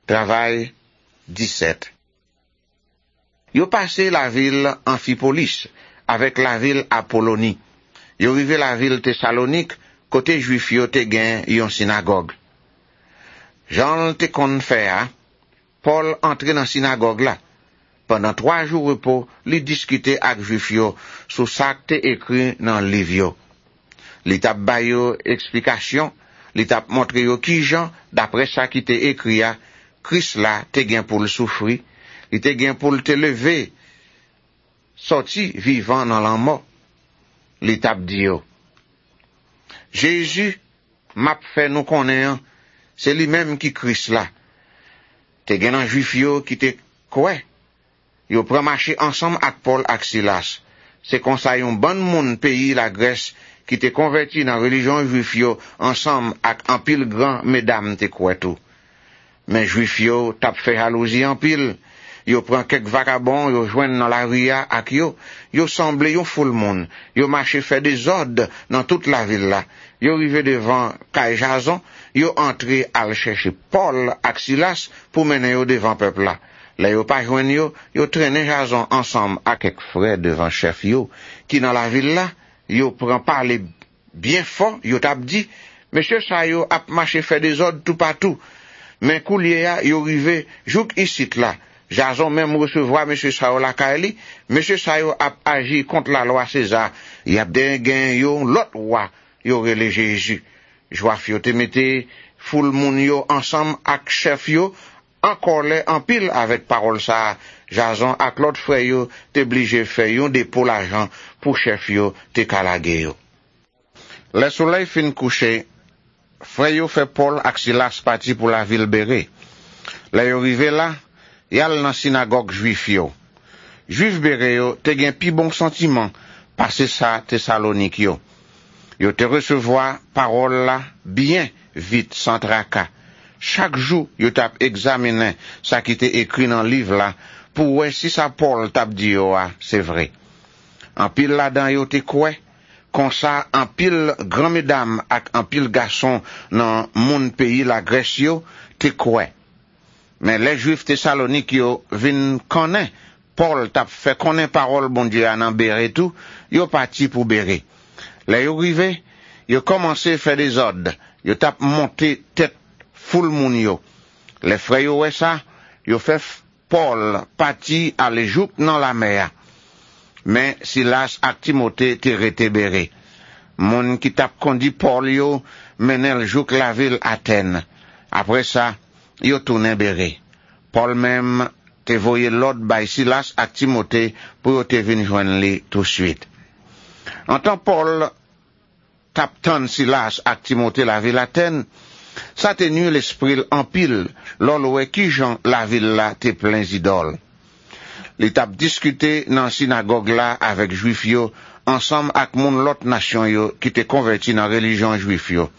Travail 17. Yo passé la ville Amphipolis avec la ville Apollonie. Yo rivé la ville Thessalonique, côté juif yo te gen yon synagogue. Jean te kon fè a, Paul entre dans synagogue là. Pendant 3 jours repos, li discuter ak juif yo sous ça te écrit dans livre yo. Li tap bay yo explication, li tap montre yo ki jan d'après ça qui te écrit a, Christ là te gen pour le souffrir, li te gen pour te lever, sorti vivant dans la mort. Li tap di yo. Jésus m'a fait nous connaître, c'est lui-même qui Christ là. Te gen un juif yo qui te quoi? Yo pran marché ensemble ak Paul ak Silas. C'est comme ça yon bon moun pays la Grèce qui te converti dans religion juif yo ensemble ak un pile grand mesdames te quoi tout. Mais juif yo tap fait jalousie en pile. Yo pran quelques vagabonds, yo joignent dans la rue ak yo semblé yon foule moun. Yo marché fait des ordres dans toute la ville là. Yo rivé devant Kay Jason, yo entré al chercher Paul ak Silas pour mener yo devant peuple là. Là yo pas joindre yo traîné Jason ensemble avec quelques frères devant chef yo qui dans la ville là, yo prend parler bien fort, yo t'a dit monsieur ça yo a marché fait des ordres tout partout. Mais coulier a yo rivé jouk ici là. Jason même recevoir monsieur Sao la Kaili, monsieur Sao a agi contre la loi César. Y a des gain yo l'autre roi, yo relé Jésus. Joie yo te mette foule moun yo ensemble ak chef yo. Encore les en pile avec parole ça, Jason ak l'autre frère yo te obligé faire yon dépôt l'argent pour chef yo te kalage yo. Le soleil fin couché, frère yo fait Paul ak Silas parti pour la ville Béré. Là yo rivé là, yal dans synagogue juif yo. Juif Béré yo te gen pi bon sentiment passer ça Thessalonique yo. Yo te recevoir parole là bien vite sans tracas. Chaque jour, yo tap examiné ça qui était écrit dans le livre là, pour voir si ça Paul tap dit yo a, c'est vrai. En pile là-dedans yo te quoi? Comme ça, en pile grand mesdames ak en pile garçon dans mon pays la Grèce yo, te quoi? Mais les juifs Thessaloniques yo vin connaît, Paul tap fait connaît parole bon Dieu en Béré tout, yo parti pour Béré. Là yo rivé, yo commencé faire des ordres, yo tap monter tête foule moun yo. Les frères yo ouais ça, yo fait Paul parti aller jouk dans la mer. Mais Silas ak Timothée te rete Béré. Moun qui tap conduit Paul yo menel jouk la ville Athènes. Après ça, yo tourné Béré. Paul même te voye l'ordre by Silas ak Timothée pour yo te vin joindre li tout de suite. En temps Paul tap tan Silas ak Timothée la ville Athènes, ça tenu l'esprit en pile, l'olwe qui Jean la ville là te plein idoles. L'étape discuté dans synagogue là avec juif yo, ensemble avec moun l'autre nation yo qui te converti dans religion juif yo.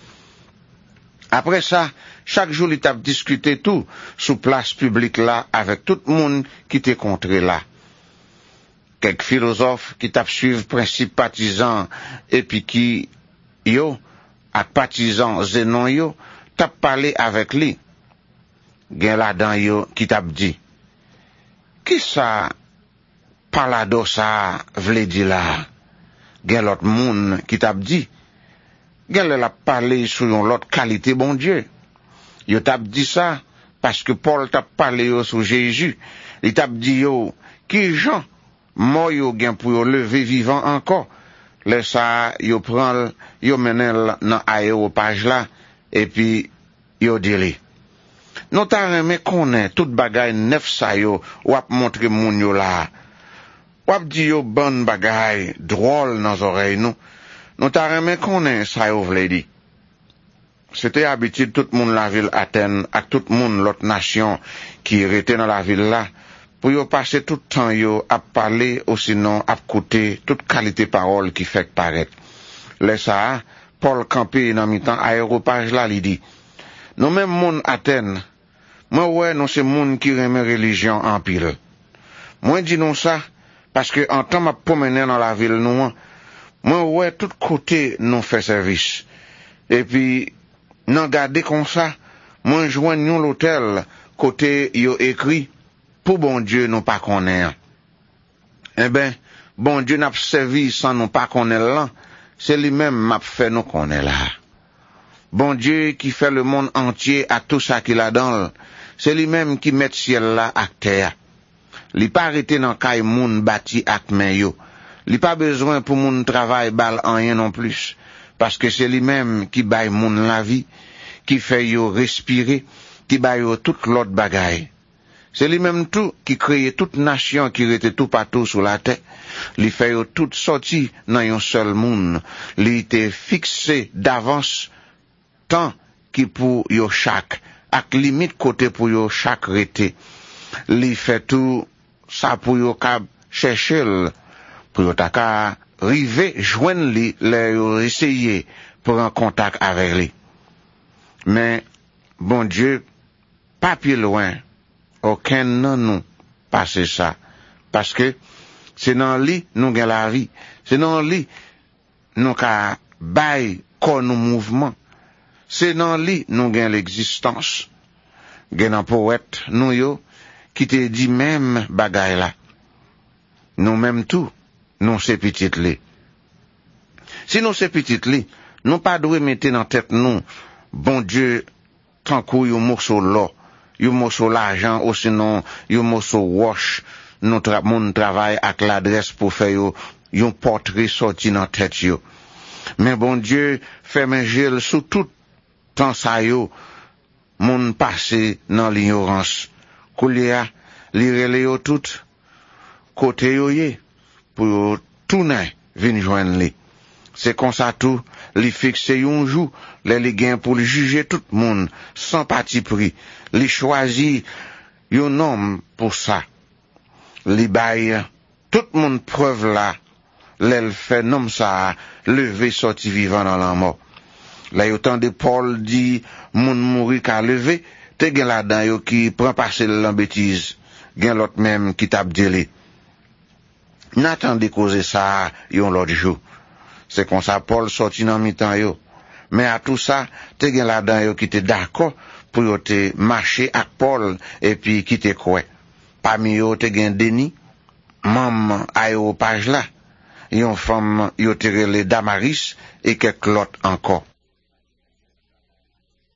Après ça, chaque jour l'étape discuté tout sous place publique là avec tout moun qui te contré là. Quelques philosophes qui tap suivent principe partisan et puis qui yo ak partisan Zénon yo tap parlé avec lui. Gen la dan yo qui tap dit. Qui ça palado ça vle di la? Gen l'autre moun qui tap dit. Gen la parlé sur yon l'autre qualité bon Dieu. Yo tap dit ça parce que Paul tap parlé yo sur Jésus. Il tap dit yo qui Jean mo yo gen pour yo lever vivant encore. Le ça yo prend yo menel dans aéropage là et puis yo dili. Nou ta reme konnen tout bagay neuf sa yo wap montre moun yo la. Wap di yo bon bagay drôle dans oreille nou. Nou ta reme konnen sa yo vle di. C'était habitude tout moun la ville Athènes ak tout moun l'autre nation qui rete dans la ville là pour yo passer tout temps yo ap parler ou sinon ap koute toute qualité parole qui fait paraître. Le ça Paul campé dans mi-temps aéropage là li dit. Nous même moun Athènes, moi ouais non c'est moun qui remet religion en pile. Moi dis non ça parce que en temps m'a promener dans la ville nous, moi ouais tout côté nous fait service. Et puis non garder comme ça, moi joindre l'hôtel côté yo écrit, pour bon Dieu nous pas connaître. Eh ben, bon Dieu n'a pas servi sans nous pas connaître là, c'est lui-même m'a fait nous connaître là. Bon Dieu qui fait le monde entier à tout ça qu'il a dans, c'est lui-même qui met ciel là à terre. Li pas arrêté dans kay moun bâti ak men yo. Li pas besoin pour moun travail bal en rien non plus. Parce que c'est lui-même qui baille moun la vie, qui fait yo respirer, qui baille yo toute l'autre bagaille. C'est lui-même tout qui crée toute nation qui était tout partout sur la terre. Li fait yo toute sorti dans yon seul moun. Li était fixé d'avance tant qui pour yo chaque, ak limite côté pour yo chaque rete. Li fait tout ça pour yo kab chercher pour yo ta ka rive joindre li le yo essayer pour en contact avec lui. Mais bon Dieu pas plus loin aucun nan nous passer ça parce que c'est dans lui nous gagne la vie, c'est dans lui nous ka bail corps nous mouvement, c'est dans lui nous gagne l'existence. Gen un poète nous yo qui te dit même bagay là. Nous même tout, nous c'est petit li. Si nous c'est petit li, nous pas doué mettre dans tête nous, bon Dieu, tant qu'on yon morceau l'or, yon morceau l'argent, ou sinon yon morceau wash, nous mon travail avec l'adresse pour faire yon portrait sorti dans tête yo. Mais bon Dieu, fait manger sous tout temps ça yo, moun passé dans l'ignorance. Koulia, li rele yo tout, côté yo ye, pour tourner, vin joindre li. C'est comme ça tout, li fixe yon jou, li gen pour li juger tout le monde, sans parti pris. Li choisi yon homme pour ça. Li baille, tout le monde preuve là, l'el fait nom ça, lever sorti vivant dans la mort. Là, autant de Paul dit, moun mouri ka lever, te gen la dan yo qui prend passer l'en bêtise, gen l'autre même qui tape délé. N'attendez causer ça, yon l'autre jour. C'est comme ça Paul sorti dans mi-temps yo. Mais à tout ça, te gen la dan yo qui te d'accord pour yo te marcher avec Paul et puis qui te quoi. Parmi yo te gen Denis, mam aéropage là, yon femme yo te relé Damaris et quelques l'autre encore.